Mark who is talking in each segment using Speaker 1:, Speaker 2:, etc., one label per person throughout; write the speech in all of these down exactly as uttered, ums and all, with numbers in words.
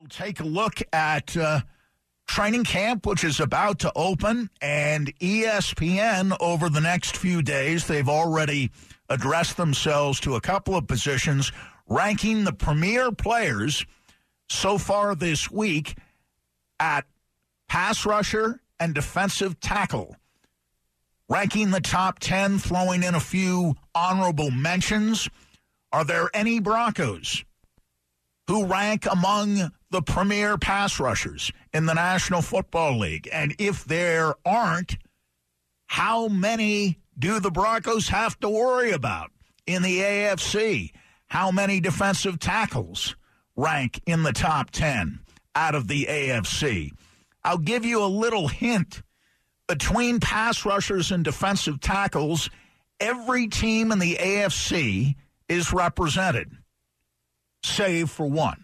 Speaker 1: take a look at uh, training camp, which is about to open, and E S P N over the next few days. They've already addressed themselves to a couple of positions, ranking the premier players so far this week at pass rusher and defensive tackle. Ranking the top ten, throwing in a few honorable mentions. Are there any Broncos who rank among the premier pass rushers in the National Football League? And if there aren't, how many do the Broncos have to worry about in the A F C? How many defensive tackles rank in the top ten out of the A F C? I'll give you a little hint. Between pass rushers and defensive tackles, every team in the A F C is represented, save for one.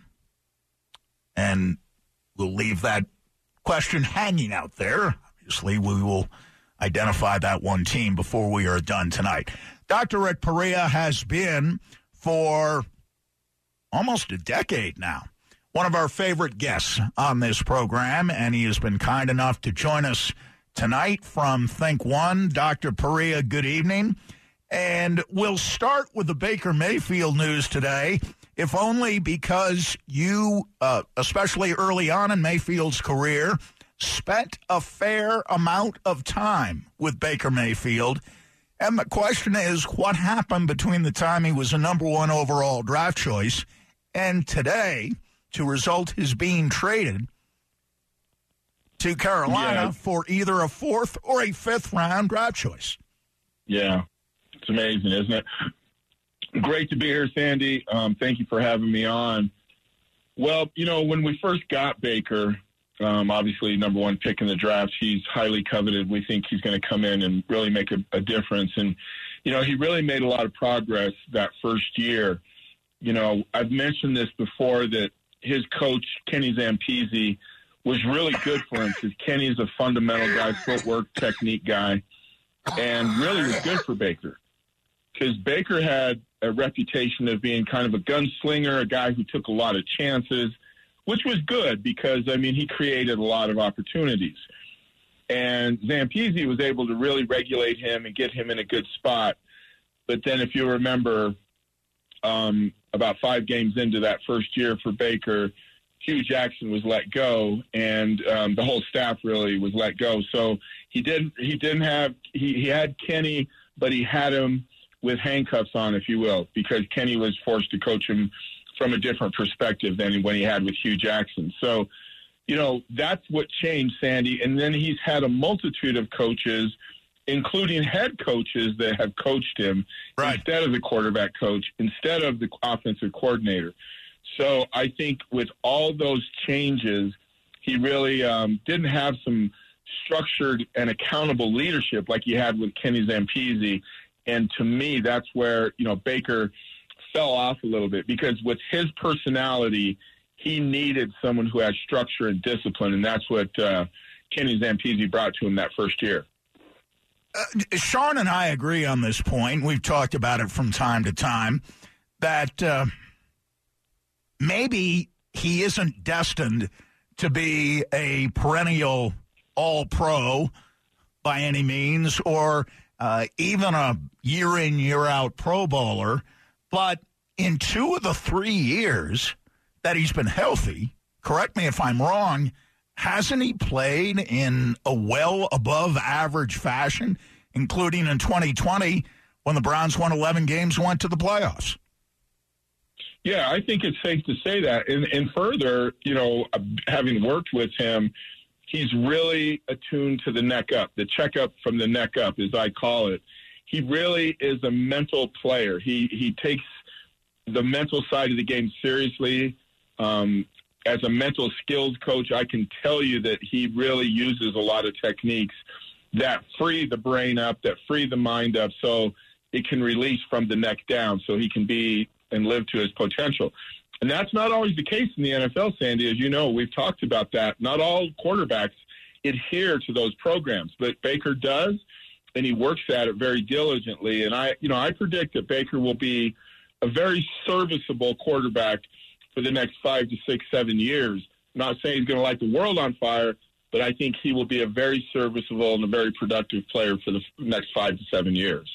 Speaker 1: And we'll leave that question hanging out there. Obviously, we will identify that one team before we are done tonight. Doctor Rick Perea has been for almost a decade now one of our favorite guests on this program, and he has been kind enough to join us tonight from Think One. Doctor Perea, good evening. And we'll start with the Baker Mayfield news today, if only because you, uh, especially early on in Mayfield's career, spent a fair amount of time with Baker Mayfield. And the question is, what happened between the time he was a number one overall draft choice and today to result his being traded to Carolina yeah. for either a fourth or a fifth round draft choice?
Speaker 2: Yeah, it's amazing, isn't it? Great to be here, Sandy. Um, thank you for having me on. Well, you know, when we first got Baker, um, obviously number one pick in the draft, he's highly coveted. We think he's going to come in and really make a, a difference. And, you know, he really made a lot of progress that first year. You know, I've mentioned this before that his coach, Kenny Zampese, was really good for him because Kenny is a fundamental guy, footwork, technique guy, and really was good for Baker because Baker had a reputation of being kind of a gunslinger, a guy who took a lot of chances, which was good because, I mean, he created a lot of opportunities. And Zampese was able to really regulate him and get him in a good spot. But then if you remember, um, about five games into that first year for Baker, Hugh Jackson was let go, and um, the whole staff really was let go. So he didn't he didn't have he, he had Kenny, but he had him with handcuffs on, if you will, because Kenny was forced to coach him from a different perspective than when he had with Hugh Jackson. So, you know, that's what changed, Sandy. And then he's had a multitude of coaches, including head coaches that have coached him right. instead of the quarterback coach, instead of the offensive coordinator. So I think with all those changes, he really um, didn't have some structured and accountable leadership like he had with Kenny Zampese. And to me, that's where, you know, Baker fell off a little bit because with his personality, he needed someone who had structure and discipline. And that's what uh, Kenny Zampese brought to him that first year.
Speaker 1: Uh, Sean and I agree on this point. We've talked about it from time to time that uh, maybe he isn't destined to be a perennial all-pro by any means or uh, even a year-in, year-out Pro Bowler. But in two of the three years that he's been healthy, correct me if I'm wrong, hasn't he played in a well above average fashion, including in twenty twenty when the Browns won eleven games and went to the playoffs?
Speaker 2: Yeah, I think it's safe to say that. And, and further, you know, having worked with him, he's really attuned to the neck up, the checkup from the neck up, as I call it. He really is a mental player. He he takes the mental side of the game seriously. Um, as a mental skills coach, I can tell you that he really uses a lot of techniques that free the brain up, that free the mind up so it can release from the neck down so he can be and live to his potential. And that's not always the case in the N F L, Sandy. As you know, we've talked about that. Not all quarterbacks adhere to those programs, but Baker does, and he works at it very diligently. And I, you know, I predict that Baker will be a very serviceable quarterback for the next five to six, seven years. not saying he's going to light the world on fire, but I think he will be a very serviceable and a very productive player for the next five to seven years.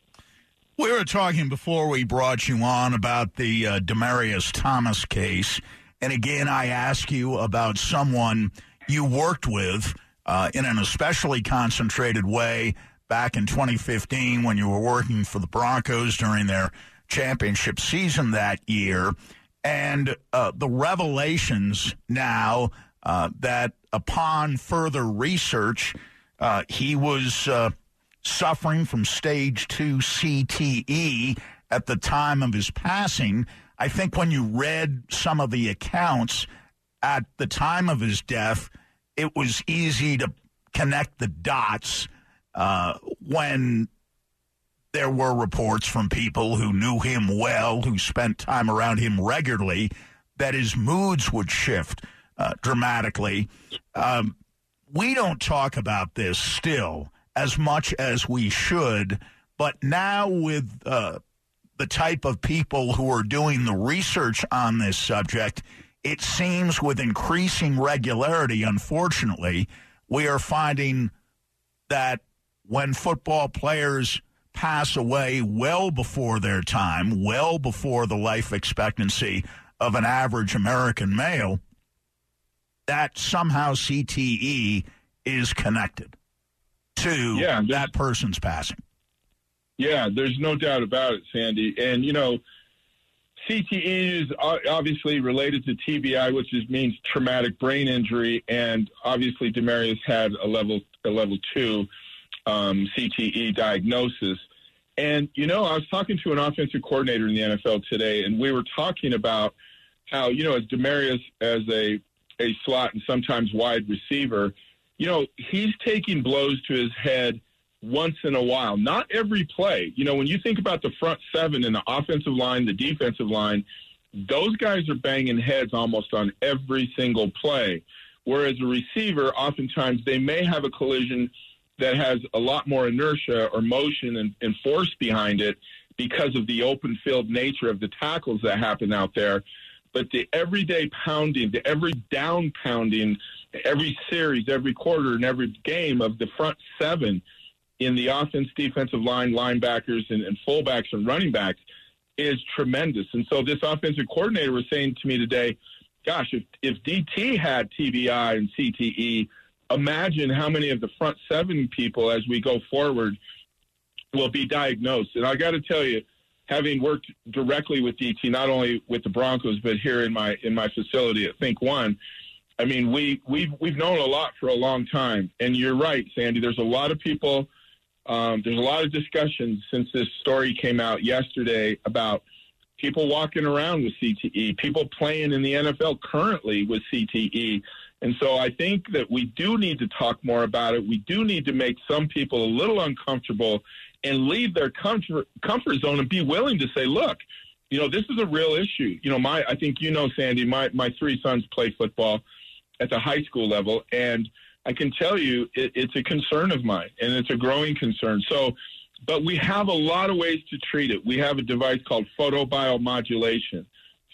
Speaker 1: We were talking before we brought you on about the uh, Demaryius Thomas case. And again, I ask you about someone you worked with uh, in an especially concentrated way back in twenty fifteen when you were working for the Broncos during their championship season that year. And uh, the revelations now uh, that upon further research, uh, he was uh, suffering from stage two C T E at the time of his passing. I think when you read some of the accounts at the time of his death, it was easy to connect the dots uh, when there were reports from people who knew him well, who spent time around him regularly, that his moods would shift uh, dramatically. Um, we don't talk about this still as much as we should, but now with uh, the type of people who are doing the research on this subject, it seems with increasing regularity, unfortunately, we are finding that when football players pass away well before their time, well before the life expectancy of an average American male, that somehow C T E is connected to
Speaker 2: yeah,
Speaker 1: that person's passing.
Speaker 2: Yeah, there's no doubt about it, Sandy. And, you know, C T E is obviously related to T B I, which is, means traumatic brain injury, and obviously Demaryius had a level a level two um, C T E diagnosis. And, you know, I was talking to an offensive coordinator in the N F L today, and we were talking about how, you know, as Demaryius as a, a slot and sometimes wide receiver, you know, he's taking blows to his head once in a while, not every play. You know, when you think about the front seven and the offensive line, the defensive line, those guys are banging heads almost on every single play. Whereas a receiver, oftentimes they may have a collision that has a lot more inertia or motion and, and force behind it because of the open field nature of the tackles that happen out there. But the everyday pounding, the every down pounding, every series, every quarter, and every game of the front seven in the offense, defensive line, linebackers, and, and fullbacks and running backs is tremendous. And so this offensive coordinator was saying to me today, gosh, if, if D T had T B I and C T E, imagine how many of the front seven people as we go forward will be diagnosed. And I got to tell you, having worked directly with D T, not only with the Broncos, but here in my in my facility at Think One, I mean, we, we've, we've known a lot for a long time. And you're right, Sandy, there's a lot of people, um, there's a lot of discussions since this story came out yesterday about people walking around with C T E, people playing in the N F L currently with C T E. And so I think that we do need to talk more about it. We do need to make some people a little uncomfortable and leave their comfort, comfort zone and be willing to say, look, you know, this is a real issue. You know, my I think you know, Sandy, my, my three sons play football at the high school level, and I can tell you it, it's a concern of mine, and it's a growing concern. So, but we have a lot of ways to treat it. We have a device called photobiomodulation,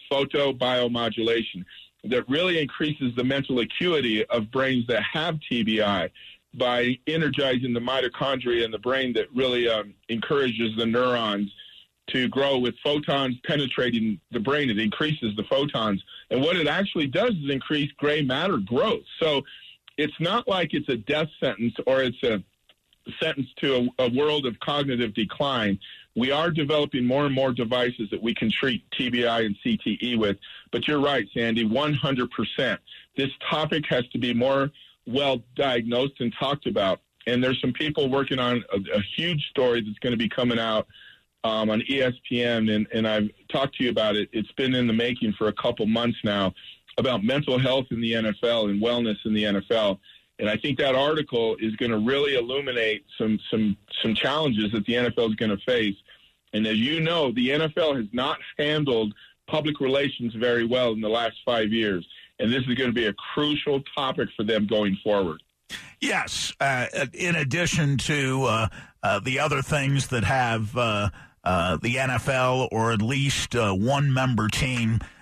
Speaker 2: photobiomodulation, that really increases the mental acuity of brains that have T B I by energizing the mitochondria in the brain that really um, encourages the neurons to grow with photons penetrating the brain. It increases the photons. And what it actually does is increase gray matter growth. So it's not like it's a death sentence or it's a sentence to a, a world of cognitive decline. We are developing more and more devices that we can treat T B I and C T E with. But you're right, Sandy, one hundred percent. This topic has to be more well diagnosed and talked about. And there's some people working on a, a huge story that's going to be coming out um, on E S P N, and, and I've talked to you about it. It's been in the making for a couple months now about mental health in the N F L and wellness in the N F L. And I think that article is going to really illuminate some some some challenges that the N F L is going to face. And as you know, the N F L has not handled public relations very well in the last five years. And this is going to be a crucial topic for them going forward.
Speaker 1: Yes. Uh, in addition to uh, uh, the other things that have uh, uh, the N F L or at least uh, one member team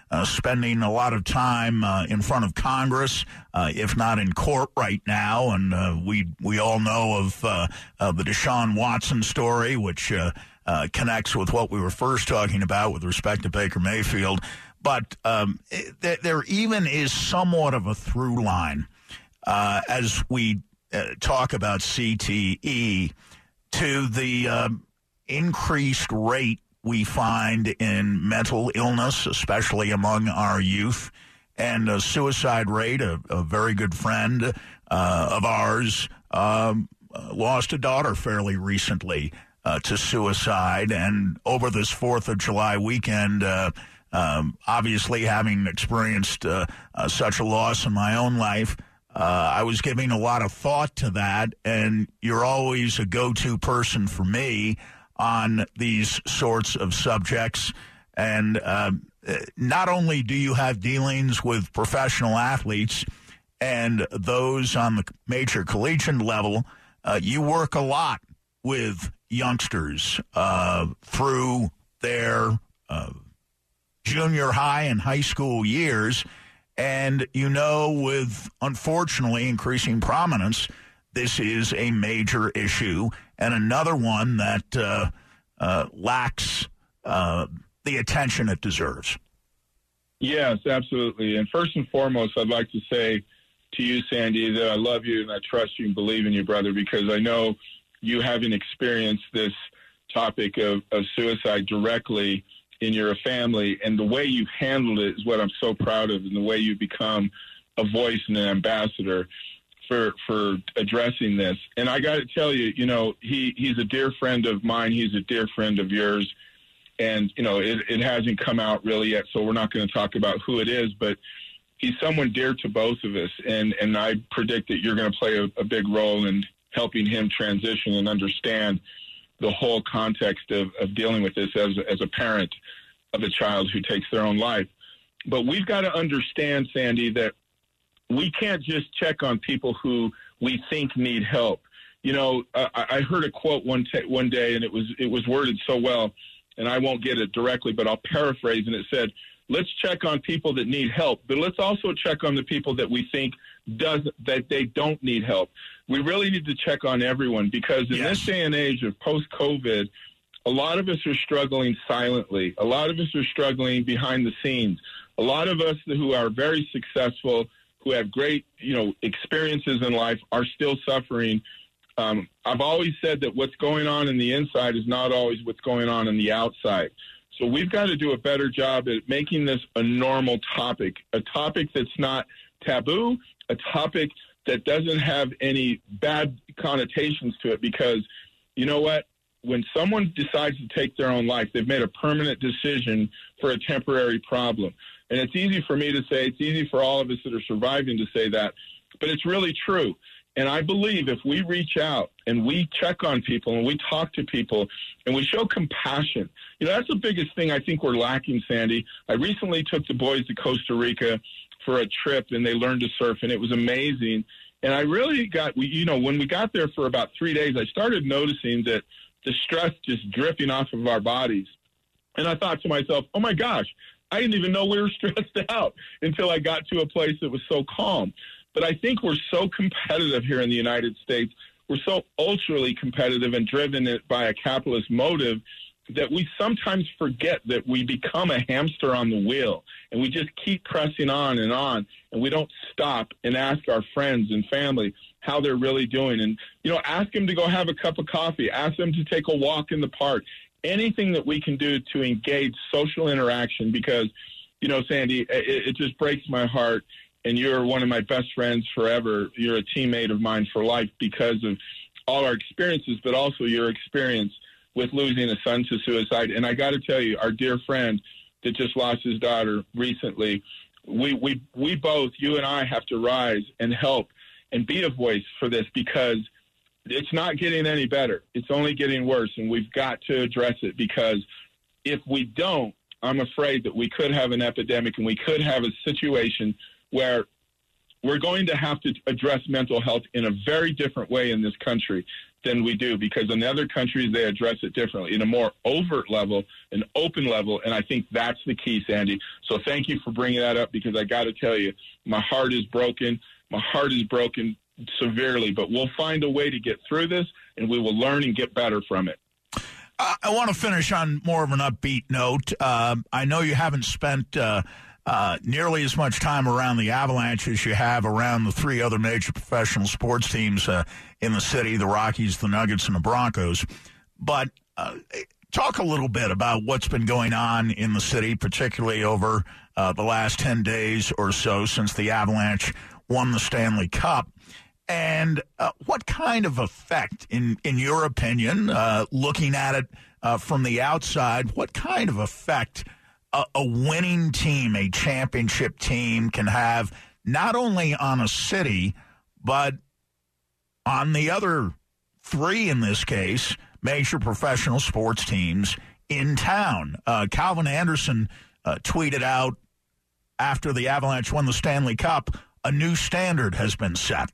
Speaker 1: uh, spending a lot of time uh, in front of Congress, uh, if not in court right now. And uh, we we all know of uh, uh, the Deshaun Watson story, which uh, uh, connects with what we were first talking about with respect to Baker Mayfield. But um, it, there even is somewhat of a through line uh, as we uh, talk about C T E to the uh, increased rate we find in mental illness, especially among our youth, and a suicide rate. A, a very good friend uh, of ours um, lost a daughter fairly recently uh, to suicide. And over this fourth of July weekend, uh, um, obviously having experienced uh, uh, such a loss in my own life, uh, I was giving a lot of thought to that. And you're always a go-to person for me on these sorts of subjects. And uh, not only do you have dealings with professional athletes and those on the major collegiate level, uh, you work a lot with youngsters uh, through their uh, junior high and high school years. And you know, with unfortunately increasing prominence, this is a major issue and another one that uh, uh, lacks uh, the attention it deserves.
Speaker 2: Yes, absolutely. And first and foremost, I'd like to say to you, Sandy, that I love you and I trust you and believe in you, brother, because I know you haven't experienced this topic of, of suicide directly in your family. And the way you've handled it is what I'm so proud of, and the way you've become a voice and an ambassador for for addressing this. And I got to tell you, you know, he, he's a dear friend of mine. He's a dear friend of yours. And, you know, it, it hasn't come out really yet, so we're not going to talk about who it is, but he's someone dear to both of us. And, and I predict that you're going to play a, a big role in helping him transition and understand the whole context of, of dealing with this as, as a parent of a child who takes their own life. But we've got to understand, Sandy, that we can't just check on people who we think need help. You know, I, I heard a quote one t- one day, and it was it was worded so well, and I won't get it directly, but I'll paraphrase, and it said, let's check on people that need help, but let's also check on the people that we think does that they don't need help. We really need to check on everyone, because in yes. this day and age of post-COVID, a lot of us are struggling silently. A lot of us are struggling behind the scenes. A lot of us who are very successful, who have great, you know, experiences in life, are still suffering. Um, I've always said that what's going on in the inside is not always what's going on in the outside. So we've got to do a better job at making this a normal topic, a topic that's not taboo, a topic that doesn't have any bad connotations to it, because you know what? When someone decides to take their own life, they've made a permanent decision for a temporary problem. And it's easy for me to say, it's easy for all of us that are surviving to say that, but it's really true. And I believe if we reach out and we check on people and we talk to people and we show compassion, you know, that's the biggest thing I think we're lacking, Sandy. I recently took the boys to Costa Rica for a trip, and they learned to surf, and it was amazing. And I really got, we, you know, when we got there for about three days, I started noticing that the stress just drifting off of our bodies. And I thought to myself, oh my gosh, I didn't even know we were stressed out until I got to a place that was so calm. But I think we're so competitive here in the United States. We're so ultra competitive and driven by a capitalist motive that we sometimes forget that we become a hamster on the wheel, and we just keep pressing on and on, and we don't stop and ask our friends and family how they're really doing. And, you know, ask them to go have a cup of coffee. Ask them to take a walk in the park. Anything that we can do to engage social interaction, because, you know, Sandy, it, it just breaks my heart. And you're one of my best friends forever. You're a teammate of mine for life because of all our experiences, but also your experience with losing a son to suicide. And I got to tell you, our dear friend that just lost his daughter recently, we, we, we both, you and I, have to rise and help and be a voice for this, because it's not getting any better. It's only getting worse, and we've got to address it, because if we don't, I'm afraid that we could have an epidemic, and we could have a situation where we're going to have to address mental health in a very different way in this country than we do, because in other countries they address it differently, in a more overt level, an open level, and I think that's the key, Sandy. So thank you for bringing that up, because I got to tell you, my heart is broken. My heart is broken severely, but we'll find a way to get through this, and we will learn and get better from it.
Speaker 1: Uh, I want to finish on more of an upbeat note. Uh, I know you haven't spent uh, uh, nearly as much time around the Avalanche as you have around the three other major professional sports teams uh, in the city, the Rockies, the Nuggets, and the Broncos. But uh, talk a little bit about what's been going on in the city, particularly over uh, the last ten days or so since the Avalanche won the Stanley Cup. And uh, what kind of effect, in, in your opinion, uh, looking at it uh, from the outside, what kind of effect a, a winning team, a championship team, can have not only on a city, but on the other three, in this case, major professional sports teams in town? Uh, Calvin Anderson uh, tweeted out after the Avalanche won the Stanley Cup, a new standard has been set.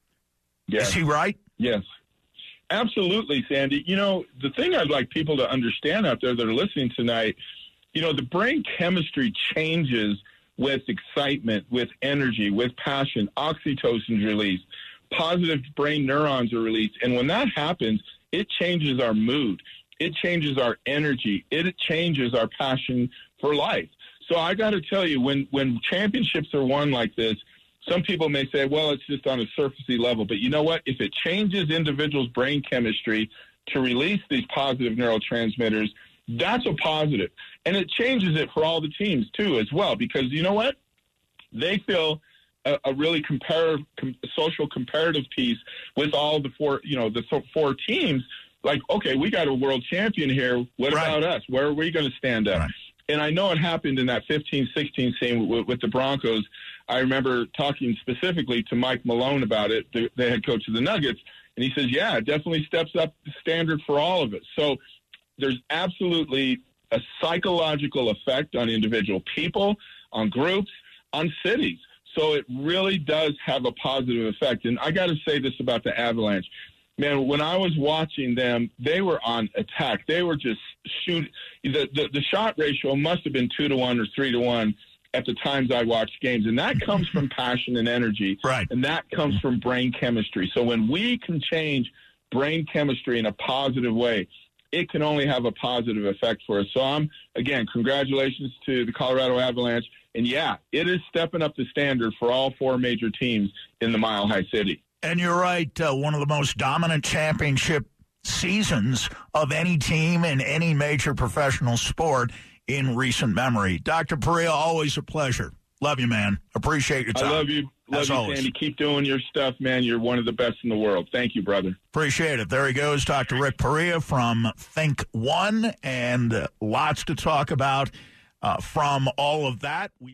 Speaker 2: Yes.
Speaker 1: Is he right?
Speaker 2: Yes. Absolutely, Sandy. You know, the thing I'd like people to understand out there that are listening tonight, you know, the brain chemistry changes with excitement, with energy, with passion. Oxytocin's released. Positive brain neurons are released. And when that happens, it changes our mood. It changes our energy. It changes our passion for life. So I got to tell you, when, when championships are won like this, some people may say, well, it's just on a surfacey level. But you know what? If it changes individuals' brain chemistry to release these positive neurotransmitters, that's a positive. And it changes it for all the teams, too, as well. Because you know what? They feel a, a really comparative, com, social comparative piece with all the four, you know, the four teams. Like, okay, we got a world champion here. What right. about us? Where are we going to stand up? Right. And I know it happened in that fifteen sixteen scene with, with the Broncos. I remember talking specifically to Mike Malone about it, the, the head coach of the Nuggets, and he says, yeah, it definitely steps up the standard for all of us. So there's absolutely a psychological effect on individual people, on groups, on cities. So it really does have a positive effect. And I got to say this about the Avalanche. Man, when I was watching them, they were on attack. They were just shooting. The, the, the shot ratio must have been two to one or three to one at the times I watched games. And that comes from passion and energy.
Speaker 1: Right.
Speaker 2: And that comes from brain chemistry. So when we can change brain chemistry in a positive way, it can only have a positive effect for us. So I'm, again, congratulations to the Colorado Avalanche. And yeah, it is stepping up the standard for all four major teams in the Mile High City.
Speaker 1: And you're right, uh, one of the most dominant championship seasons of any team in any major professional sport in recent memory. Doctor Perea, always a pleasure. Love you, man. Appreciate your time.
Speaker 2: I love you. Love
Speaker 1: As
Speaker 2: you,
Speaker 1: always.
Speaker 2: Sandy. Keep doing your stuff, man. You're one of the best in the world. Thank you, brother.
Speaker 1: Appreciate it. There he goes, Doctor Rick Perea from Think One, and uh, lots to talk about uh, from all of that. We